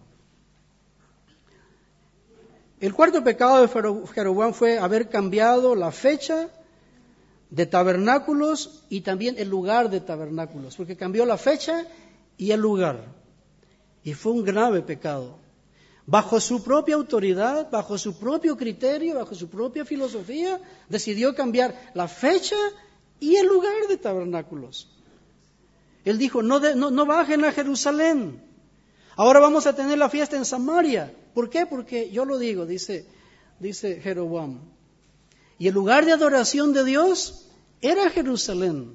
Speaker 1: El cuarto pecado de Jeroboam fue haber cambiado la fecha de tabernáculos y también el lugar de tabernáculos, porque cambió la fecha y el lugar. Y fue un grave pecado. Bajo su propia autoridad, bajo su propio criterio, bajo su propia filosofía, decidió cambiar la fecha y el lugar de tabernáculos. Él dijo, no bajen a Jerusalén. Ahora vamos a tener la fiesta en Samaria. ¿Por qué? Porque yo lo digo, dice Jeroboam. Y el lugar de adoración de Dios era Jerusalén.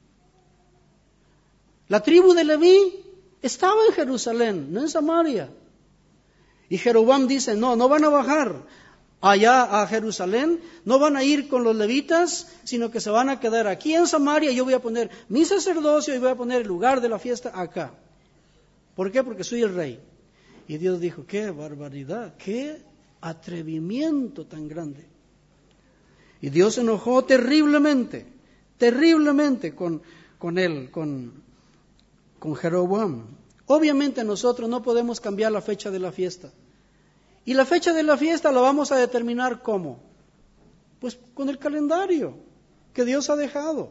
Speaker 1: La tribu de Leví estaba en Jerusalén, no en Samaria. Y Jeroboam dice, no van a bajar allá a Jerusalén, no van a ir con los levitas, sino que se van a quedar aquí en Samaria. Yo voy a poner mi sacerdocio y voy a poner el lugar de la fiesta acá. ¿Por qué? Porque soy el rey. Y Dios dijo, qué barbaridad, qué atrevimiento tan grande. Y Dios se enojó terriblemente con él, con Jeroboam. Obviamente nosotros no podemos cambiar la fecha de la fiesta. Y la fecha de la fiesta la vamos a determinar ¿cómo? Pues con el calendario que Dios ha dejado.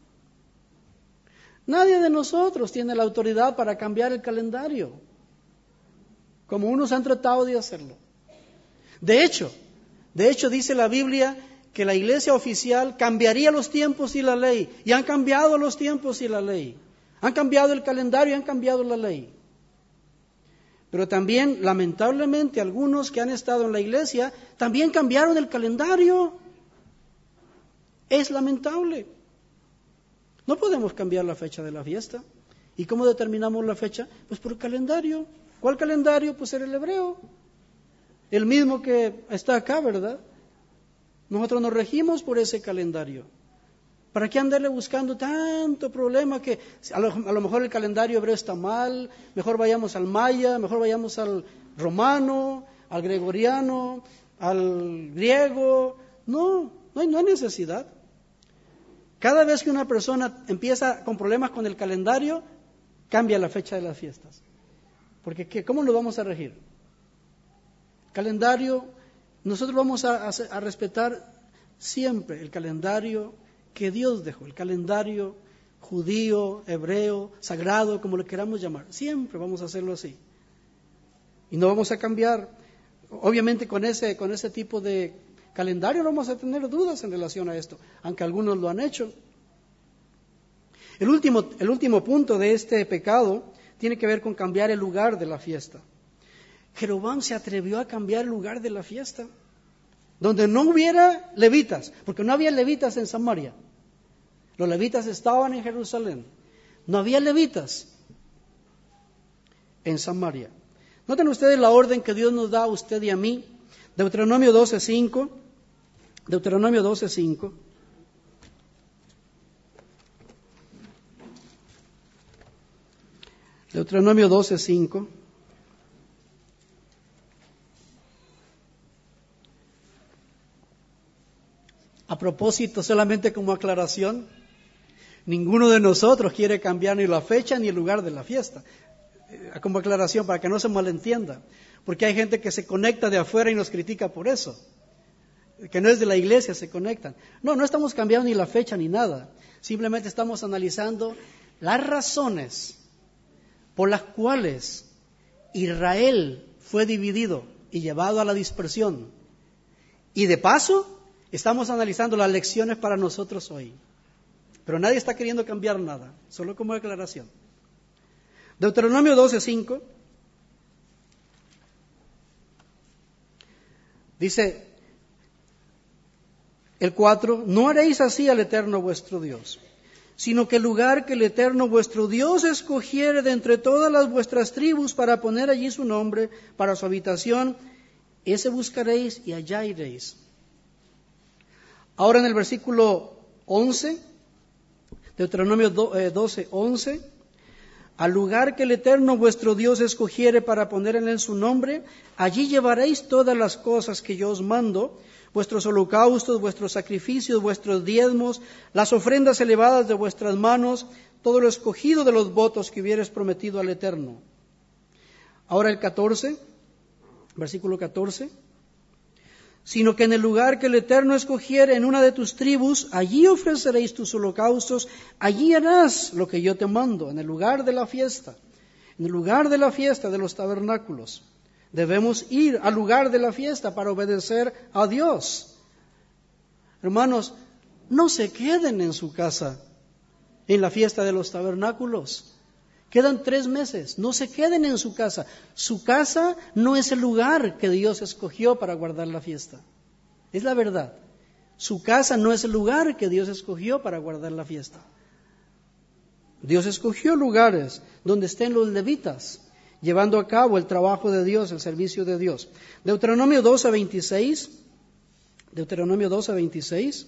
Speaker 1: Nadie de nosotros tiene la autoridad para cambiar el calendario, como unos han tratado de hacerlo. De hecho dice la Biblia que la iglesia oficial cambiaría los tiempos y la ley, y han cambiado los tiempos y la ley. Han cambiado el calendario y han cambiado la ley. Pero también, lamentablemente, algunos que han estado en la iglesia también cambiaron el calendario. Es lamentable. No podemos cambiar la fecha de la fiesta. ¿Y cómo determinamos la fecha? Pues por el calendario. ¿Cuál calendario? Pues era el hebreo. El mismo que está acá, ¿verdad? Nosotros nos regimos por ese calendario. ¿Para qué andarle buscando tanto problema que a lo mejor el calendario hebreo está mal? Mejor vayamos al maya, mejor vayamos al romano, al gregoriano, al griego. No hay necesidad. Cada vez que una persona empieza con problemas con el calendario, cambia la fecha de las fiestas. Porque ¿cómo nos vamos a regir? Calendario, nosotros vamos a respetar siempre el calendario que Dios dejó, el calendario judío, hebreo, sagrado, como le queramos llamar. Siempre vamos a hacerlo así. Y no vamos a cambiar. Obviamente con ese tipo de calendario no vamos a tener dudas en relación a esto, aunque algunos lo han hecho. El último punto de este pecado tiene que ver con cambiar el lugar de la fiesta. Jeroboam se atrevió a cambiar el lugar de la fiesta, donde no hubiera levitas, porque no había levitas en Samaria. Los levitas estaban en Jerusalén. No había levitas en Samaria. Noten ustedes la orden que Dios nos da a usted y a mí. Deuteronomio 12:5. Deuteronomio 12:5. Deuteronomio 12:5. A propósito, solamente como aclaración, ninguno de nosotros quiere cambiar ni la fecha ni el lugar de la fiesta. Como aclaración, para que no se malentienda. Porque hay gente que se conecta de afuera y nos critica por eso. Que no es de la iglesia, se conectan. No estamos cambiando ni la fecha ni nada. Simplemente estamos analizando las razones por las cuales Israel fue dividido y llevado a la dispersión. Y de paso, estamos analizando las lecciones para nosotros hoy. Pero nadie está queriendo cambiar nada, solo como aclaración. Deuteronomio 12:5 dice el 4, no haréis así al Eterno vuestro Dios, sino que el lugar que el Eterno vuestro Dios escogiere de entre todas las vuestras tribus para poner allí su nombre, para su habitación, ese buscaréis y allá iréis. Ahora en el versículo 11, Deuteronomio 12:11, al lugar que el Eterno vuestro Dios escogiere para poner en él su nombre, allí llevaréis todas las cosas que yo os mando, vuestros holocaustos, vuestros sacrificios, vuestros diezmos, las ofrendas elevadas de vuestras manos, todo lo escogido de los votos que hubieres prometido al Eterno. Ahora el 14, versículo 14. Sino que en el lugar que el Eterno escogiere en una de tus tribus, allí ofreceréis tus holocaustos, allí harás lo que yo te mando, en el lugar de la fiesta, en el lugar de la fiesta de los tabernáculos. Debemos ir al lugar de la fiesta para obedecer a Dios. Hermanos, no se queden en su casa en la fiesta de los tabernáculos. Quedan 3 meses, no se queden en su casa. Su casa no es el lugar que Dios escogió para guardar la fiesta. Es la verdad. Su casa no es el lugar que Dios escogió para guardar la fiesta. Dios escogió lugares donde estén los levitas, llevando a cabo el trabajo de Dios, el servicio de Dios. Deuteronomio 12:26. Deuteronomio 12:26.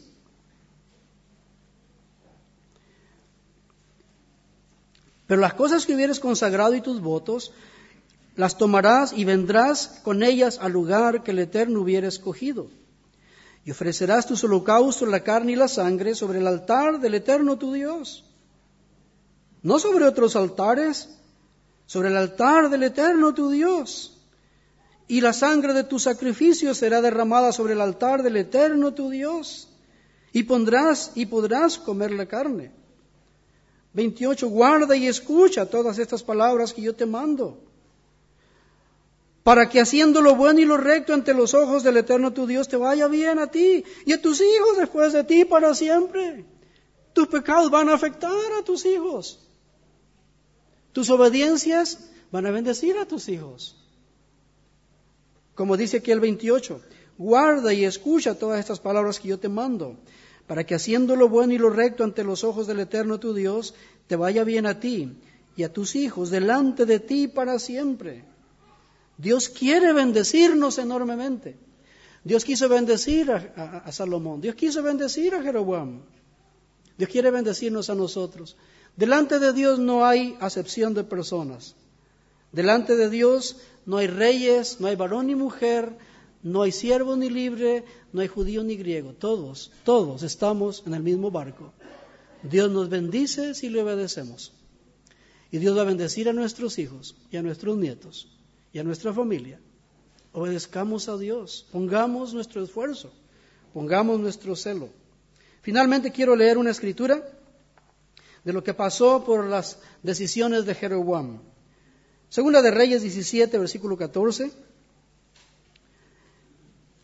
Speaker 1: Pero las cosas que hubieres consagrado y tus votos, las tomarás y vendrás con ellas al lugar que el Eterno hubiera escogido. Y ofrecerás tus holocaustos, la carne y la sangre, sobre el altar del Eterno tu Dios. No sobre otros altares, sobre el altar del Eterno tu Dios. Y la sangre de tus sacrificios será derramada sobre el altar del Eterno tu Dios. Y podrás comer la carne. 28, guarda y escucha todas estas palabras que yo te mando, para que haciendo lo bueno y lo recto ante los ojos del Eterno tu Dios te vaya bien a ti y a tus hijos después de ti para siempre. Tus pecados van a afectar a tus hijos. Tus obediencias van a bendecir a tus hijos. Como dice aquí el 28, guarda y escucha todas estas palabras que yo te mando, para que haciendo lo bueno y lo recto ante los ojos del Eterno tu Dios, te vaya bien a ti y a tus hijos delante de ti para siempre. Dios quiere bendecirnos enormemente. Dios quiso bendecir a Salomón. Dios quiso bendecir a Jeroboam. Dios quiere bendecirnos a nosotros. Delante de Dios no hay acepción de personas. Delante de Dios no hay reyes, no hay varón ni mujer, no hay siervo ni libre, no hay judío ni griego. Todos estamos en el mismo barco. Dios nos bendice si le obedecemos. Y Dios va a bendecir a nuestros hijos y a nuestros nietos y a nuestra familia. Obedezcamos a Dios, pongamos nuestro esfuerzo, pongamos nuestro celo. Finalmente quiero leer una escritura de lo que pasó por las decisiones de Jeroboam. Segunda de Reyes 17, versículo 14.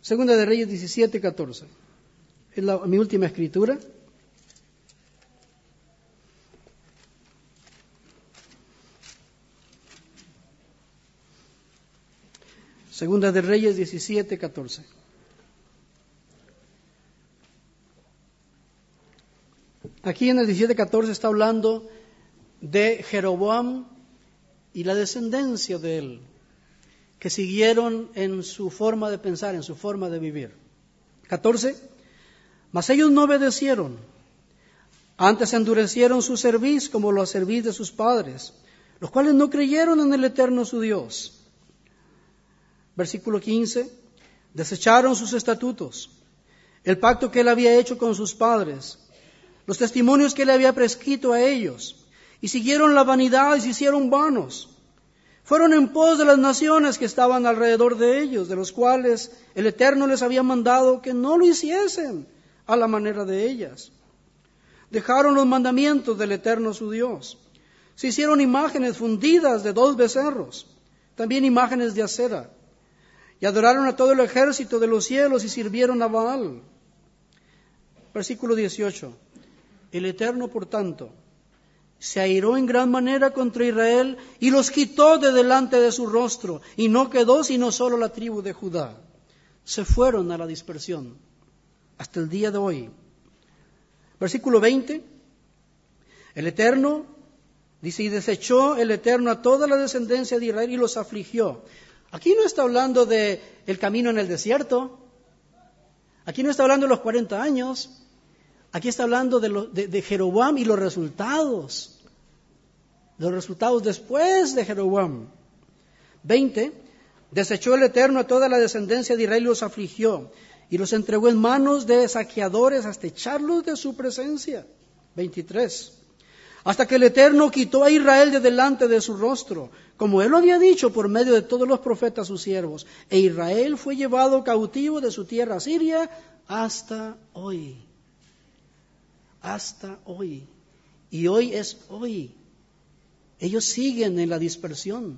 Speaker 1: Segunda de Reyes 17:14. Es mi última escritura. Segunda de Reyes 17:14. Aquí en el 17:14 está hablando de Jeroboam y la descendencia de él, que siguieron en su forma de pensar, en su forma de vivir. 14. Mas ellos no obedecieron, antes endurecieron su cerviz como la cerviz de sus padres, los cuales no creyeron en el Eterno su Dios. Versículo 15. Desecharon sus estatutos, el pacto que él había hecho con sus padres, los testimonios que él había prescrito a ellos, y siguieron la vanidad y se hicieron vanos. Fueron en pos de las naciones que estaban alrededor de ellos, de los cuales el Eterno les había mandado que no lo hiciesen a la manera de ellas. Dejaron los mandamientos del Eterno su Dios. Se hicieron imágenes fundidas de 2 becerros, también imágenes de acera, y adoraron a todo el ejército de los cielos y sirvieron a Baal. Versículo 18. El Eterno, por tanto, se airó en gran manera contra Israel y los quitó de delante de su rostro, y no quedó sino solo la tribu de Judá. Se fueron a la dispersión hasta el día de hoy. Versículo 20. El Eterno, dice, y desechó el Eterno a toda la descendencia de Israel y los afligió. Aquí no está hablando de el camino en el desierto. Aquí no está hablando de los 40 años. Aquí está hablando de Jeroboam y los resultados. Los resultados después de Jeroboam. 20. Desechó el Eterno a toda la descendencia de Israel y los afligió, y los entregó en manos de saqueadores hasta echarlos de su presencia. 23. Hasta que el Eterno quitó a Israel de delante de su rostro, como él lo había dicho por medio de todos los profetas sus siervos, e Israel fue llevado cautivo de su tierra Siria hasta hoy. Hasta hoy. Y hoy es hoy. Ellos siguen en la dispersión.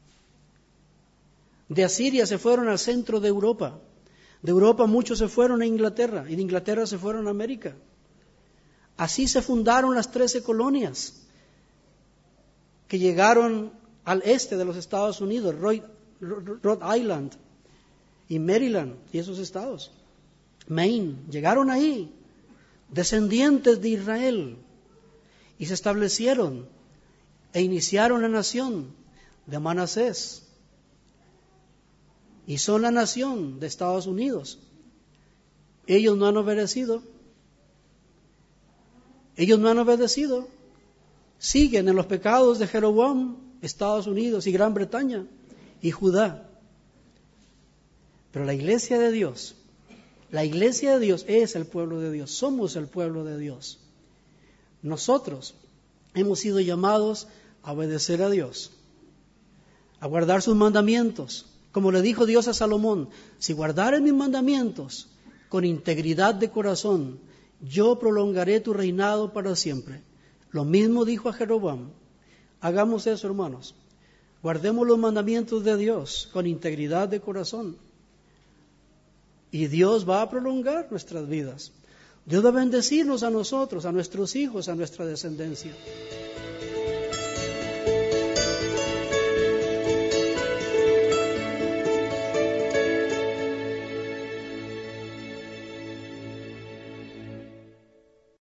Speaker 1: De Asiria se fueron al centro de Europa. De Europa muchos se fueron a Inglaterra y de Inglaterra se fueron a América. Así se fundaron las 13 colonias que llegaron al este de los Estados Unidos, Rhode Island y Maryland y esos estados. Maine, llegaron ahí, descendientes de Israel, y se establecieron e iniciaron la nación de Manasés. Y son la nación de Estados Unidos. Ellos no han obedecido. Ellos no han obedecido. Siguen en los pecados de Jeroboam, Estados Unidos y Gran Bretaña y Judá. Pero la iglesia de Dios es el pueblo de Dios. Somos el pueblo de Dios. Nosotros hemos sido llamados a obedecer a Dios, a guardar sus mandamientos. Como le dijo Dios a Salomón, si guardares mis mandamientos con integridad de corazón, yo prolongaré tu reinado para siempre. Lo mismo dijo a Jeroboam. Hagamos eso, hermanos. Guardemos los mandamientos de Dios con integridad de corazón. Y Dios va a prolongar nuestras vidas. Dios va a bendecirnos a nosotros, a nuestros hijos, a nuestra descendencia.